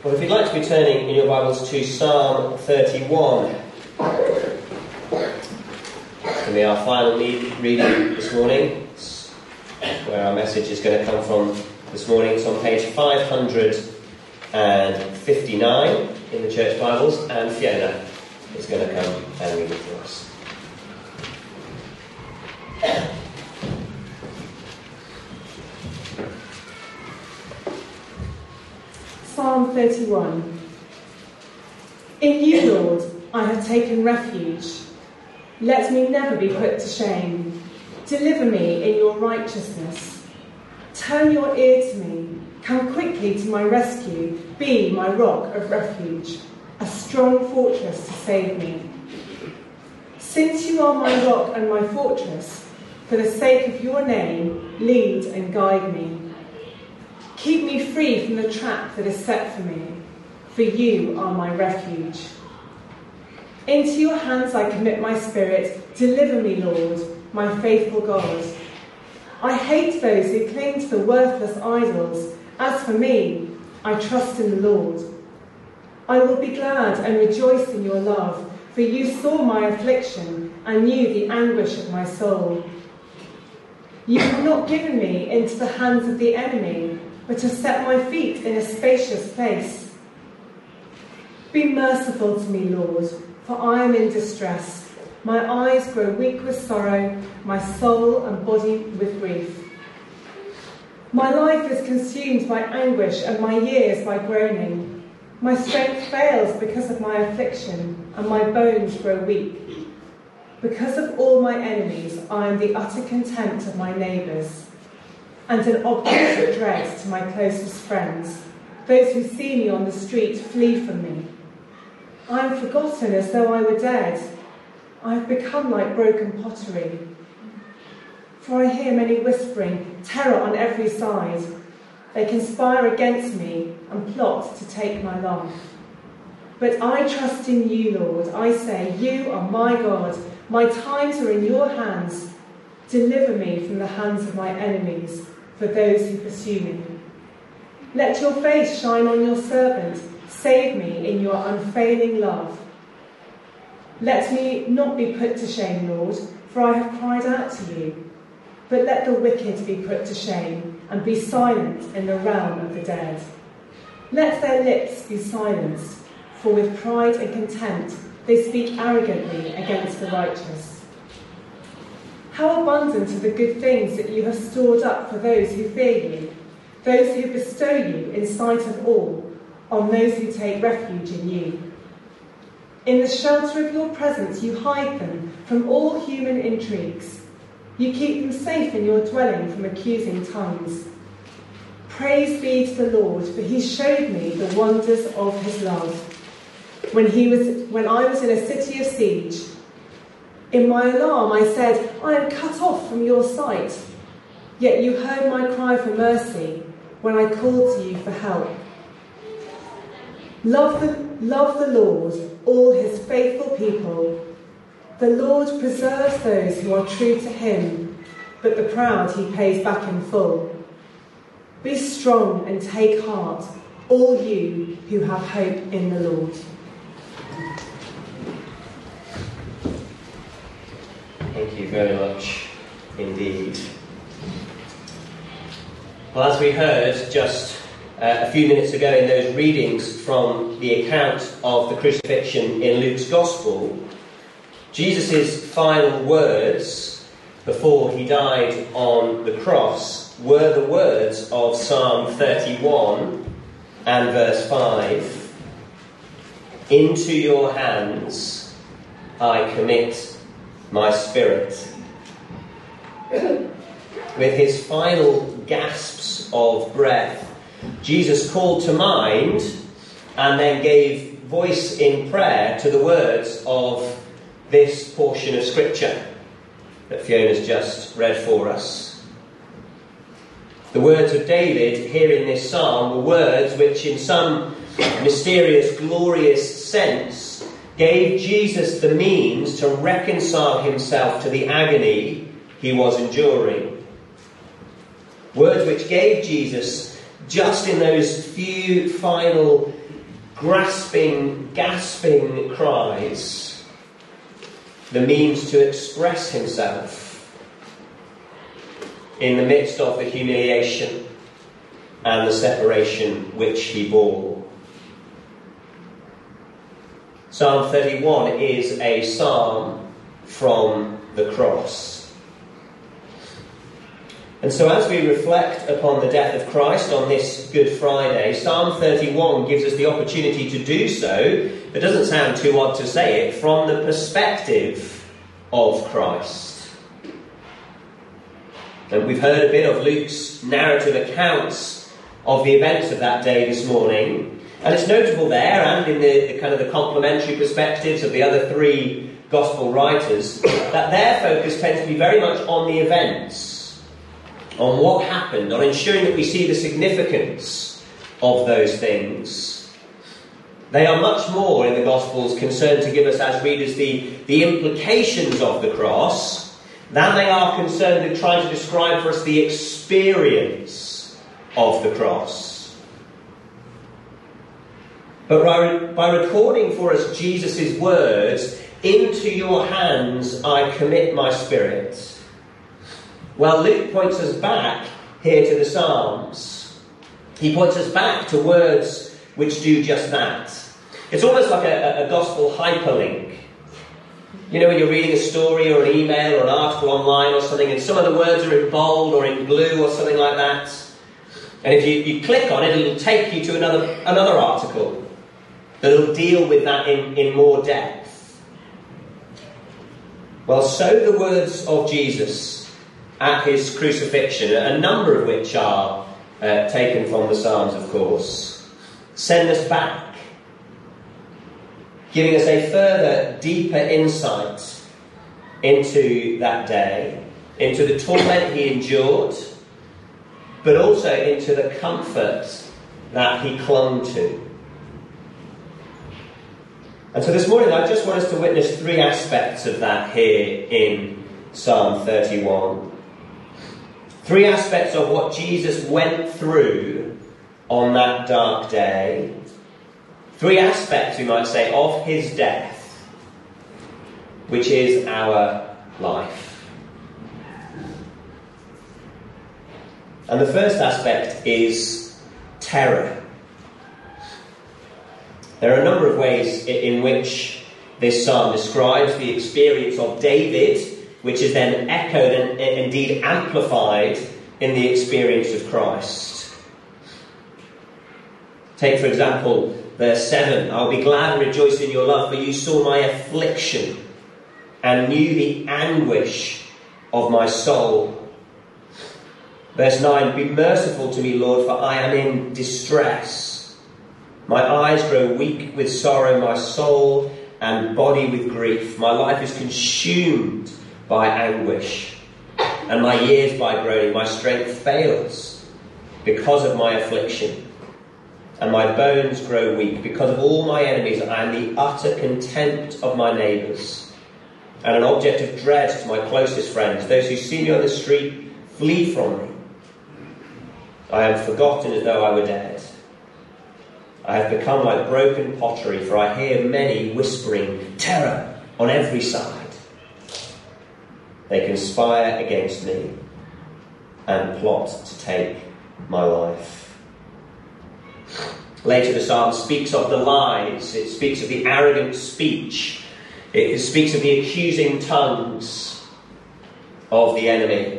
Well, if you'd like to be turning in your Bibles to Psalm 31, it's going to be our final reading this morning. It's where our message is going to come from this morning. It's on page 559 in the Church Bibles, and Fiona is going to come and read it for us. Psalm 31. In you, Lord, I have taken refuge. Let me never be put to shame. Deliver me in your righteousness. Turn your ear to me. Come quickly to my rescue. Be my rock of refuge, a strong fortress to save me. Since you are my rock and my fortress, for the sake of your name, lead and guide me. Keep me free from the trap that is set for me, for you are my refuge. Into your hands I commit my spirit. Deliver me, Lord, my faithful God. I hate those who cling to the worthless idols. As for me, I trust in the Lord. I will be glad and rejoice in your love, for you saw my affliction and knew the anguish of my soul. You have not given me into the hands of the enemy, but have set my feet in a spacious place. Be merciful to me, Lord, for I am in distress. My eyes grow weak with sorrow, my soul and body with grief. My life is consumed by anguish and my years by groaning. My strength fails because of my affliction, and my bones grow weak. Because of all my enemies, I am the utter contempt of my neighbours, and an object of dread to my closest friends. Those who see me on the street flee from me. I am forgotten as though I were dead. I have become like broken pottery. For I hear many whispering, terror on every side. They conspire against me and plot to take my life. But I trust in you, Lord. I say, you are my God. My times are in your hands. Deliver me from the hands of my enemies, for those who pursue me. Let your face shine on your servant. Save me in your unfailing love. Let me not be put to shame, Lord, for I have cried out to you. But let the wicked be put to shame and be silent in the realm of the dead. Let their lips be silenced, for with pride and contempt they speak arrogantly against the righteous. How abundant are the good things that you have stored up for those who fear you, those who bestow you in sight of all, on those who take refuge in you. In the shelter of your presence you hide them from all human intrigues. You keep them safe in your dwelling from accusing tongues. Praise be to the Lord, for he showed me the wonders of his love. When I was in a city of siege, in my alarm I said, I am cut off from your sight. Yet you heard my cry for mercy when I called to you for help. Love the Lord, all his faithful people. The Lord preserves those who are true to him, but the proud he pays back in full. Be strong and take heart, all you who have hope in the Lord. Thank you very much indeed. Well, as we heard just a few minutes ago in those readings from the account of the crucifixion in Luke's Gospel, Jesus' final words before he died on the cross were the words of Psalm 31 and verse 5. Into your hands I commit my spirit. With his final gasps of breath, Jesus called to mind and then gave voice in prayer to the words of this portion of Scripture that Fiona's just read for us. The words of David here in this psalm were words which in some mysterious, glorious sense gave Jesus the means to reconcile himself to the agony he was enduring. Words which gave Jesus, just in those few final grasping, gasping cries, the means to express himself in the midst of the humiliation and the separation which he bore. Psalm 31 is a psalm from the cross. And so as we reflect upon the death of Christ on this Good Friday, Psalm 31 gives us the opportunity to do so, it doesn't sound too odd to say it, from the perspective of Christ. And we've heard a bit of Luke's narrative accounts of the events of that day this morning. And it's notable there, and in the kind of the complementary perspectives of the other three gospel writers, that their focus tends to be very much on the events, on what happened, on ensuring that we see the significance of those things. They are much more in the Gospels concerned to give us as readers the implications of the cross than they are concerned with trying to describe for us the experience of the cross. But by recording for us Jesus' words, "Into your hands I commit my spirit," well, Luke points us back here to the Psalms. He points us back to words which do just that. It's almost like a gospel hyperlink. You know, when you're reading a story or an email or an article online or something, and some of the words are in bold or in blue or something like that, and if you click on it, it'll take you to another article that'll deal with that in more depth. Well, so the words of Jesus at his crucifixion, a number of which are taken from the Psalms, of course, send us back, giving us a further, deeper insight into that day, into the torment he endured, but also into the comfort that he clung to. And so this morning I just want us to witness three aspects of that here in Psalm 31. Three aspects of what Jesus went through on that dark day. Three aspects, we might say, of his death, which is our life. And the first aspect is terror. There are a number of ways in which this psalm describes the experience of David, which is then echoed and indeed amplified in the experience of Christ. Take, for example, verse 7. "I'll be glad and rejoice in your love, for you saw my affliction and knew the anguish of my soul." Verse 9. "Be merciful to me, Lord, for I am in distress. My eyes grow weak with sorrow, my soul and body with grief. My life is consumed by anguish, and my years by groaning. My strength fails because of my affliction, and my bones grow weak. Because of all my enemies, I am the utter contempt of my neighbours, and an object of dread to my closest friends. Those who see me on the street flee from me. I am forgotten as though I were dead. I have become like broken pottery, for I hear many whispering terror on every side. They conspire against me and plot to take my life." Later the psalm speaks of the lies. It speaks of the arrogant speech. It speaks of the accusing tongues of the enemy.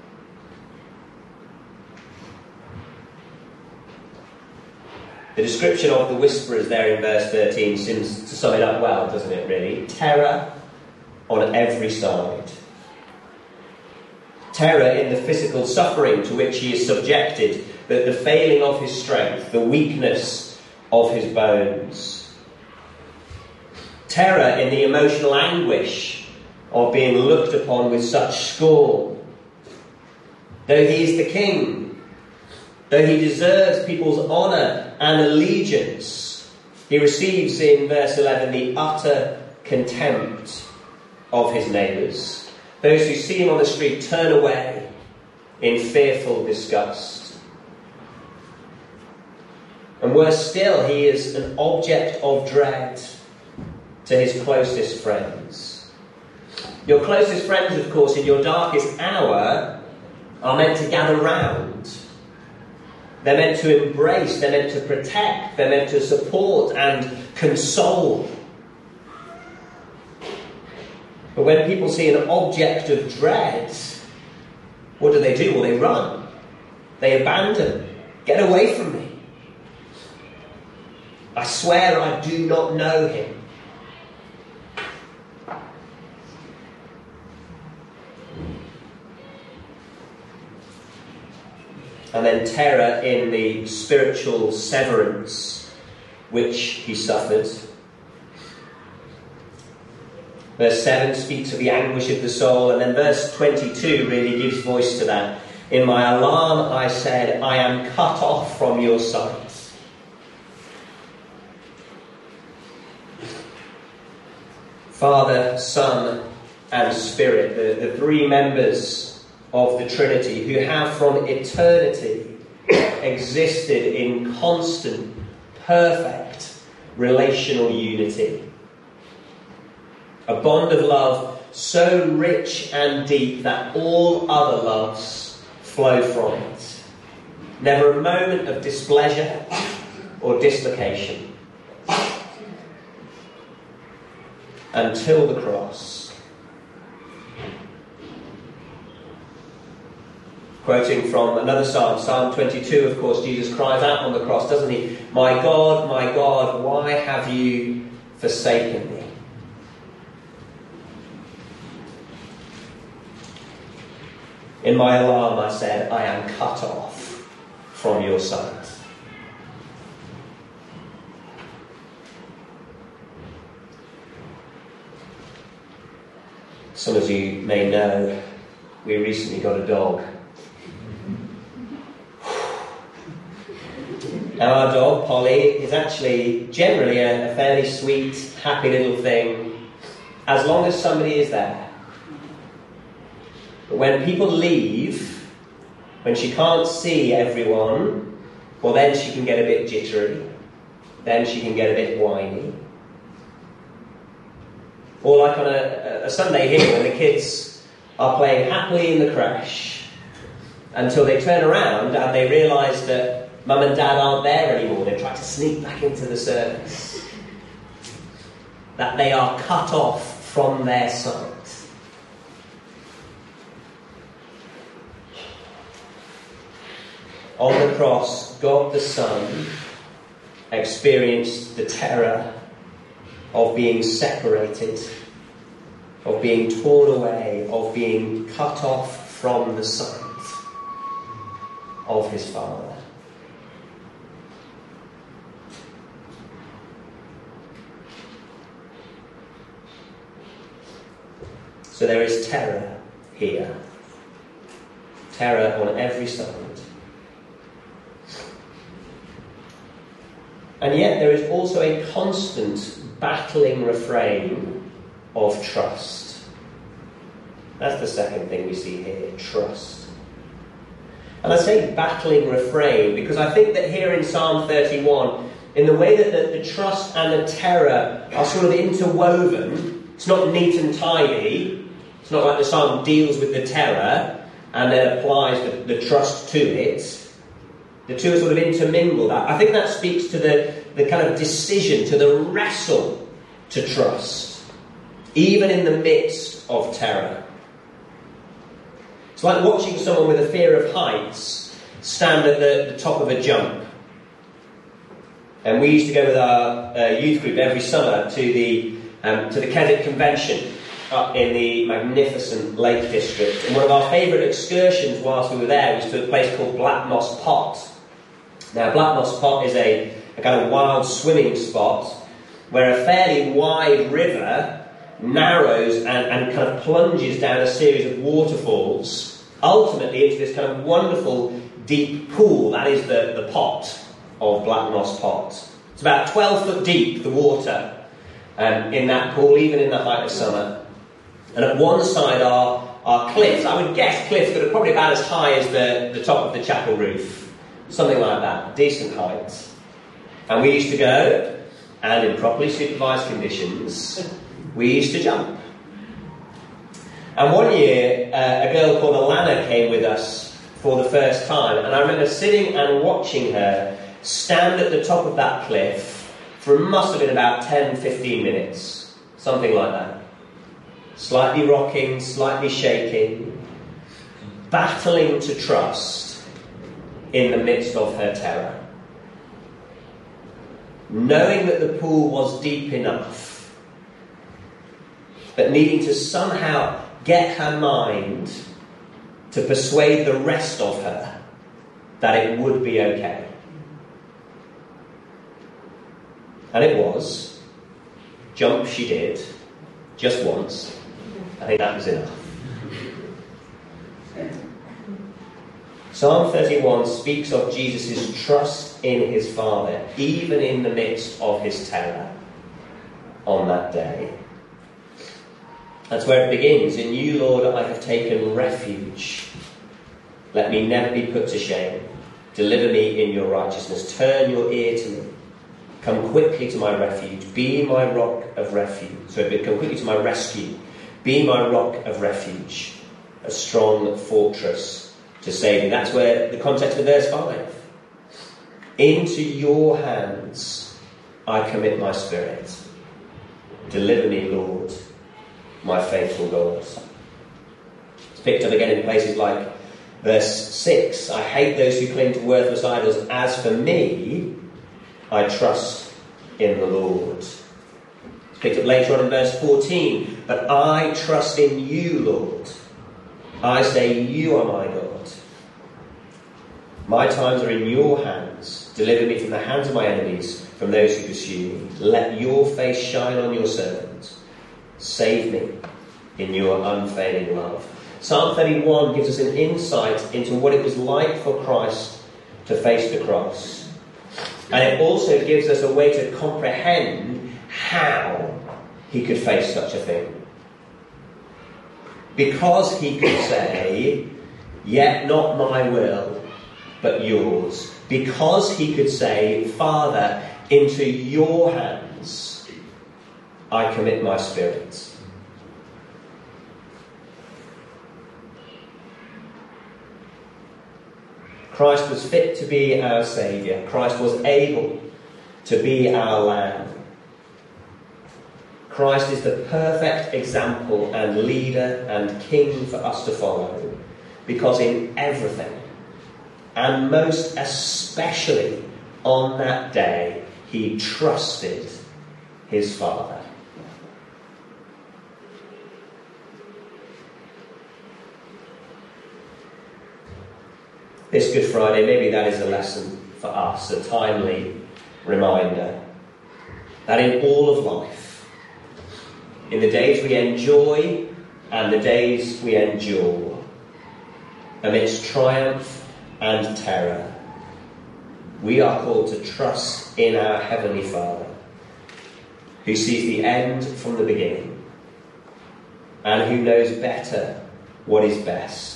The description of the whisperers there in verse 13 seems to sum it up well, doesn't it, really? Terror on every side. Terror in the physical suffering to which he is subjected, the failing of his strength, the weakness of his bones. Terror in the emotional anguish of being looked upon with such scorn. Though he is the king, though he deserves people's honour and allegiance, he receives in verse 11 the utter contempt of his neighbours. Those who see him on the street turn away in fearful disgust. And worse still, he is an object of dread to his closest friends. Your closest friends, of course, in your darkest hour are meant to gather round. They're meant to embrace, they're meant to protect, they're meant to support and console. But when people see an object of dread, what do? Well, they run. They abandon. Get away from me. I swear I do not know him. And then terror in the spiritual severance which he suffered. Verse 7 speaks of the anguish of the soul, and then verse 22 really gives voice to that. In my alarm I said, I am cut off from your sight. Father, Son, and Spirit, the three members of the Trinity who have from eternity existed in constant, perfect relational unity. A bond of love so rich and deep that all other loves flow from it. Never a moment of displeasure or dislocation. Until the cross. Quoting from another psalm, Psalm 22, of course, Jesus cries out on the cross, doesn't he? My God, why have you forsaken me? In my alarm I said, I am cut off from your sight. Some of you may know we recently got a dog. Now our dog, Polly, is actually generally a fairly sweet, happy little thing, as long as somebody is there. But when people leave, when she can't see everyone, well then she can get a bit jittery, then she can get a bit whiny. Or like on a Sunday here when the kids are playing happily in the creche until they turn around and they realise that Mum and Dad aren't there anymore. They try to sneak back into the service. That they are cut off from their sight. On the cross, God the Son experienced the terror of being separated, of being torn away, of being cut off from the sight of his Father. So there is terror here. Terror on every side. And yet there is also a constant battling refrain of trust. That's the second thing we see here, trust. And I say battling refrain because I think that here in Psalm 31, in the way that the trust and the terror are sort of interwoven, it's not neat and tidy. It's not like the psalm deals with the terror and then applies the trust to it. The two are sort of intermingled. I think that speaks to the kind of decision, to the wrestle to trust, even in the midst of terror. It's like watching someone with a fear of heights stand at the top of a jump. And we used to go with our youth group every summer to the Keswick Convention up in the magnificent Lake District. And one of our favourite excursions whilst we were there was to a place called Black Moss Pot. Now, Black Moss Pot is a kind of wild swimming spot where a fairly wide river narrows and kind of plunges down a series of waterfalls, ultimately into this kind of wonderful deep pool. That is the pot of Black Moss Pot. It's about 12 foot deep, the water, in that pool, even in the height of summer. And at one side are cliffs. I would guess cliffs that are probably about as high as the top of the chapel roof. Something like that. Decent height. And we used to go, and in properly supervised conditions, we used to jump. And one year, a girl called Alana came with us for the first time, and I remember sitting and watching her stand at the top of that cliff for must have been about 10-15 minutes, something like that. Slightly rocking, slightly shaking, battling to trust in the midst of her terror. Knowing that the pool was deep enough, but needing to somehow get her mind to persuade the rest of her that it would be okay. And it was. Jump she did, just once. I think that was enough. Psalm 31 speaks of Jesus' trust in his Father, even in the midst of his terror on that day. That's where it begins. In you, Lord, I have taken refuge. Let me never be put to shame. Deliver me in your righteousness. Turn your ear to me. Come quickly to my refuge. Be my rock of refuge. Come quickly to my rescue. Be my rock of refuge. A strong fortress to save me. That's where the context of verse 5. Into your hands I commit my spirit. Deliver me, Lord, my faithful God. It's picked up again in places like verse 6. I hate those who cling to worthless idols. As for me, I trust in the Lord. It's picked up later on in verse 14. But I trust in you, Lord. I say you are my God. My times are in your hands. Deliver me from the hands of my enemies, from those who pursue me. Let your face shine on your servant. Save me in your unfailing love. Psalm 31 gives us an insight into what it was like for Christ to face the cross. And it also gives us a way to comprehend how he could face such a thing. Because he could say, yet not my will, but yours. Because he could say, Father, into your hands I commit my spirit. Christ was fit to be our Saviour. Christ was able to be our Lamb. Christ is the perfect example and leader and King for us to follow, because in everything, and most especially on that day, he trusted his Father. This Good Friday, maybe that is a lesson for us, a timely reminder that in all of life, in the days we enjoy and the days we endure, amidst triumph and terror, we are called to trust in our Heavenly Father, who sees the end from the beginning and who knows better what is best,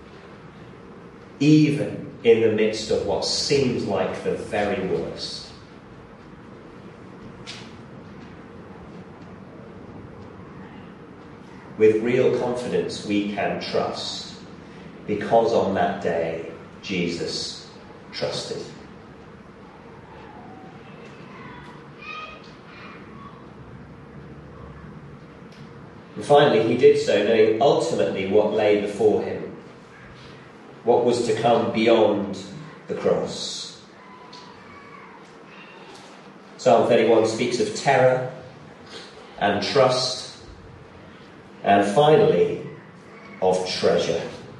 even in the midst of what seems like the very worst. With real confidence we can trust, because on that day Jesus trusted. And finally, he did so knowing ultimately what lay before him, what was to come beyond the cross. Psalm 31 speaks of terror and trust, and finally of treasure.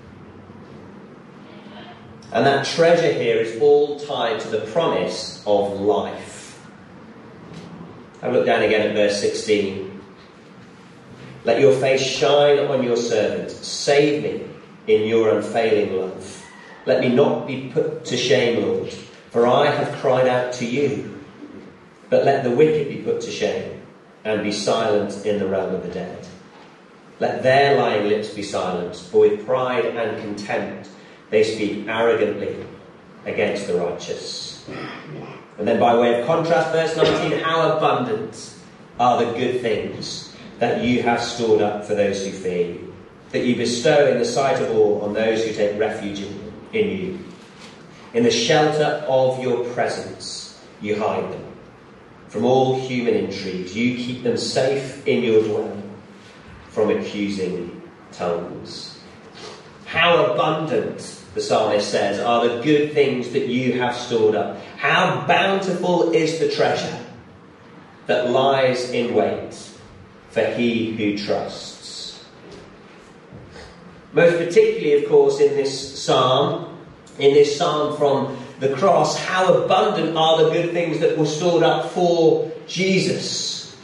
And that treasure here is all tied to the promise of life. I look down again at verse 16. Let your face shine on your servant. Save me in your unfailing love. Let me not be put to shame, Lord, for I have cried out to you. But let the wicked be put to shame and be silent in the realm of the dead. Let their lying lips be silenced, for with pride and contempt they speak arrogantly against the righteous. And then by way of contrast, verse 19, how abundant are the good things that you have stored up for those who fear you, that you bestow in the sight of all on those who take refuge in you. In the shelter of your presence you hide them. From all human intrigues you keep them safe in your dwelling from accusing tongues. How abundant, the psalmist says, are the good things that you have stored up. How bountiful is the treasure that lies in wait for he who trusts. Most particularly, of course, in this psalm from the cross, how abundant are the good things that were stored up for Jesus,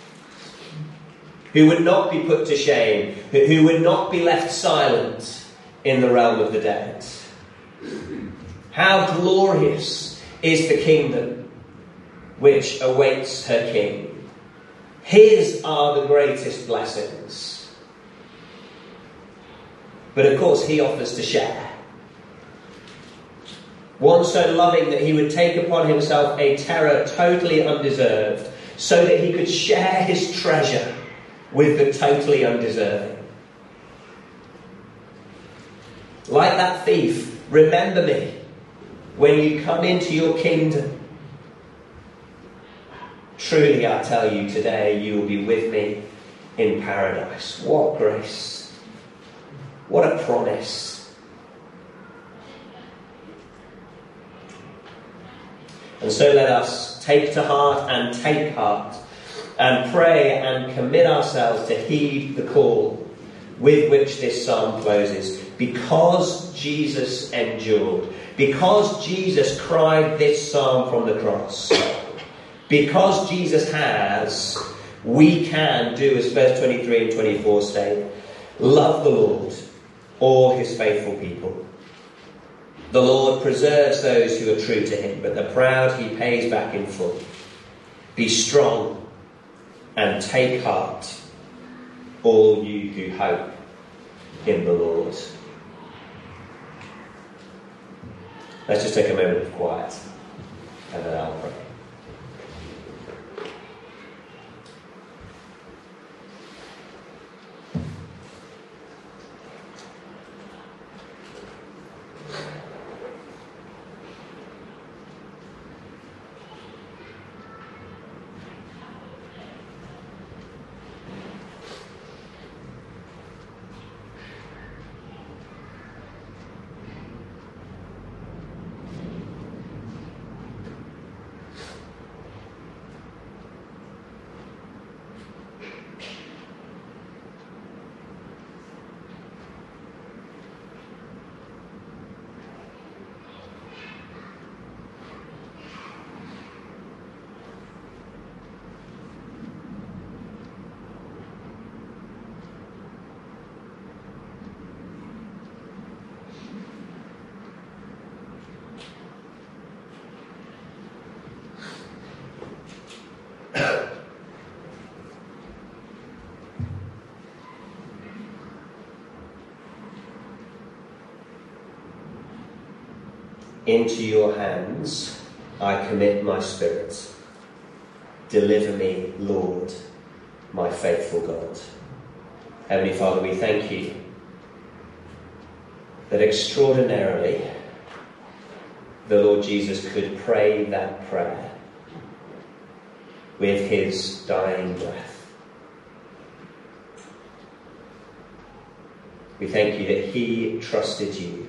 who would not be put to shame, who would not be left silent in the realm of the dead. How glorious is the kingdom which awaits her King. His are the greatest blessings. But of course he offers to share. One so loving that he would take upon himself a terror totally undeserved, so that he could share his treasure with the totally undeserving. Like that thief, remember me when you come into your kingdom. Truly, I tell you, today you will be with me in paradise. What grace. What a promise. And so let us take to heart and take heart and pray and commit ourselves to heed the call with which this psalm closes. Because Jesus endured, because Jesus cried this psalm from the cross, because Jesus has, we can do as verse 23 and 24 state, love the Lord, all his faithful people. The Lord preserves those who are true to him, but the proud he pays back in full. Be strong and take heart, all you who hope in the Lord. Let's just take a moment of quiet and then I'll pray. Into your hands I commit my spirit. Deliver me, Lord, my faithful God. Heavenly Father, we thank you that extraordinarily the Lord Jesus could pray that prayer with his dying breath. We thank you that he trusted you.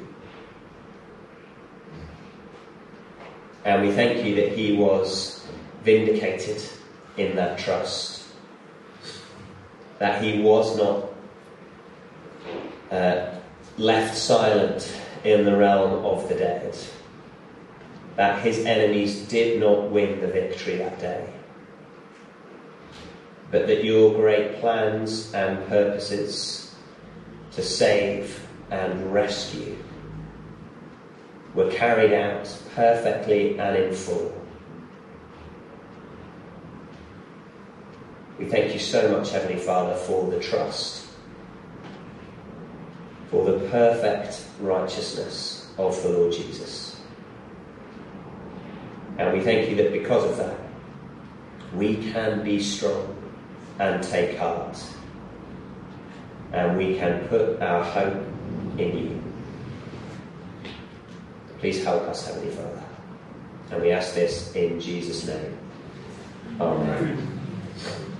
And we thank you that he was vindicated in that trust. That he was not left silent in the realm of the dead. That his enemies did not win the victory that day. But that your great plans and purposes to save and rescue were carried out perfectly and in full. We thank you so much, Heavenly Father, for the trust, for the perfect righteousness of the Lord Jesus. And we thank you that because of that, we can be strong and take heart. And we can put our hope in you. Please help us, Heavenly Father. And we ask this in Jesus' name. Amen.